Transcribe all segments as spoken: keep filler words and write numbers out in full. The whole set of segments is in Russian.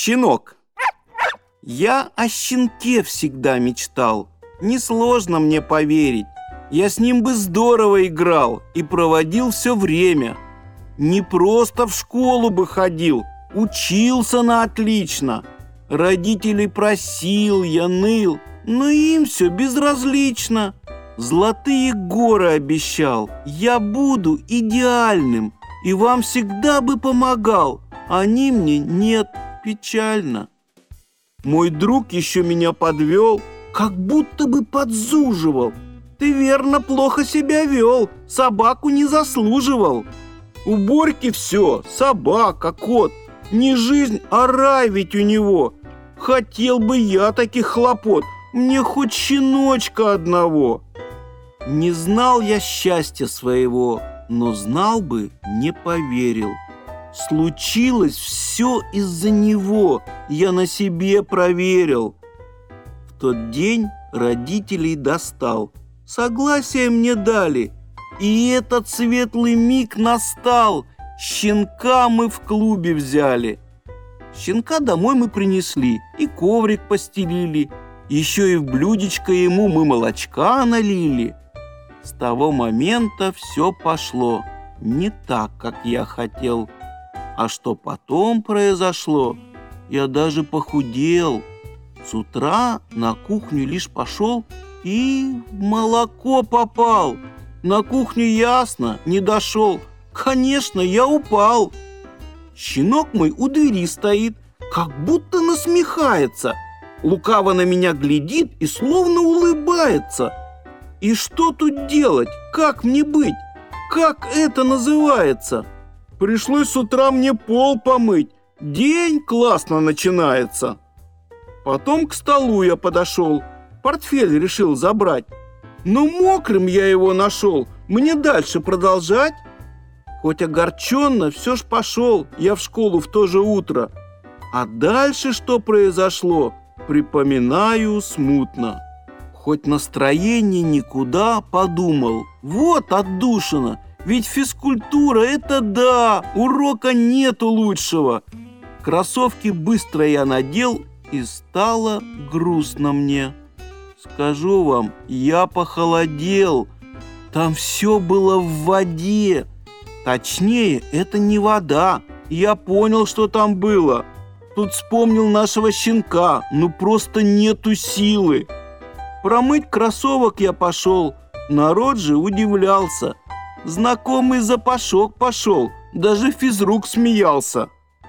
Щенок. Я о щенке всегда мечтал. Несложно мне поверить. Я с ним бы здорово играл и проводил все время. Не просто в школу бы ходил, учился на отлично. Родителей просил, я ныл, но им все безразлично. Золотые горы обещал, я буду идеальным и вам всегда бы помогал. Они мне нет, печально. Мой друг еще меня подвел, как будто бы подзуживал. Ты верно плохо себя вел, собаку не заслуживал. У Борьки все, собака, кот. Не жизнь, а рай ведь у него. Хотел бы я таких хлопот, мне хоть щеночка одного. Не знал я счастья своего, но знал бы, не поверил. Случилось все из-за него, я на себе проверил. В тот день родителей достал, согласие мне дали, и этот светлый миг настал. Щенка мы в клубе взяли. Щенка домой мы принесли и коврик постелили, еще и в блюдечко ему мы молочка налили. С того момента все пошло не так, как я хотел. А что потом произошло, я даже похудел. С утра на кухню лишь пошел и в молоко попал. На кухню ясно, не дошел. Конечно, я упал. Щенок мой у двери стоит, как будто насмехается. Лукаво на меня глядит и словно улыбается. И что тут делать? Как мне быть? Как это называется? Пришлось с утра мне пол помыть. День классно начинается. Потом к столу я подошел. Портфель решил забрать. Но мокрым я его нашел. Мне дальше продолжать? Хоть огорченно, все ж пошел я в школу в то же утро. А дальше что произошло, припоминаю смутно. Хоть настроение никуда, подумал, вот отдушина, ведь физкультура — это да, урока нету лучшего. Кроссовки быстро я надел, и стало грустно мне. Скажу вам, я похолодел, там все было в воде. Точнее, это не вода, я понял, что там было. Тут вспомнил нашего щенка, ну просто нету силы. Промыть кроссовок я пошел, народ же удивлялся. Знакомый запашок пошел, даже физрук смеялся.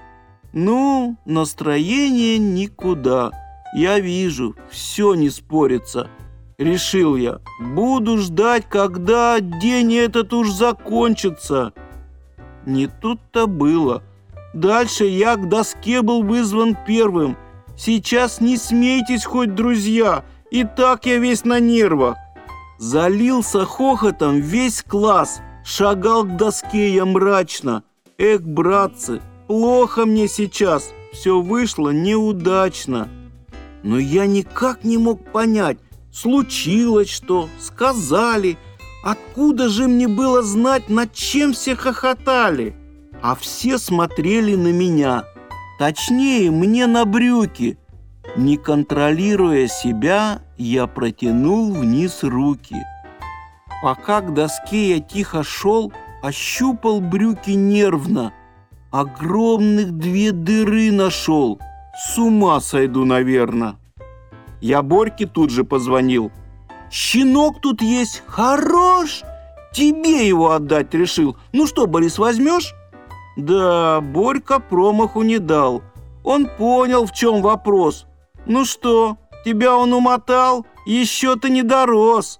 Ну, настроение никуда, я вижу, все не спорится. Решил я, буду ждать, когда день этот уж закончится. Не тут-то было. Дальше я к доске был вызван первым. Сейчас не смейтесь хоть, друзья, и так я весь на нервах. Залился хохотом весь класс. Шагал к доске я мрачно. Эх, братцы, плохо мне сейчас. Все вышло неудачно. Но я никак не мог понять, случилось что, сказали. Откуда же мне было знать, над чем все хохотали? А все смотрели на меня. Точнее, мне на брюки. Не контролируя себя, я протянул вниз руки. Пока к доске я тихо шел, ощупал брюки нервно. Огромных две дыры нашел. С ума сойду, наверное. Я Борьке тут же позвонил. Щенок тут есть, хорош. Тебе его отдать решил. Ну что, Борис, возьмешь? Да, Борька промаху не дал. Он понял, в чем вопрос. Ну что, тебя он умотал? Еще ты не дорос.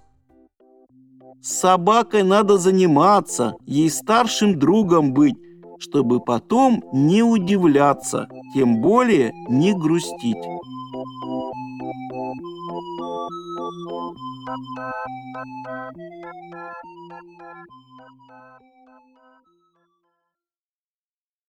С собакой надо заниматься, ей старшим другом быть, чтобы потом не удивляться, тем более не грустить.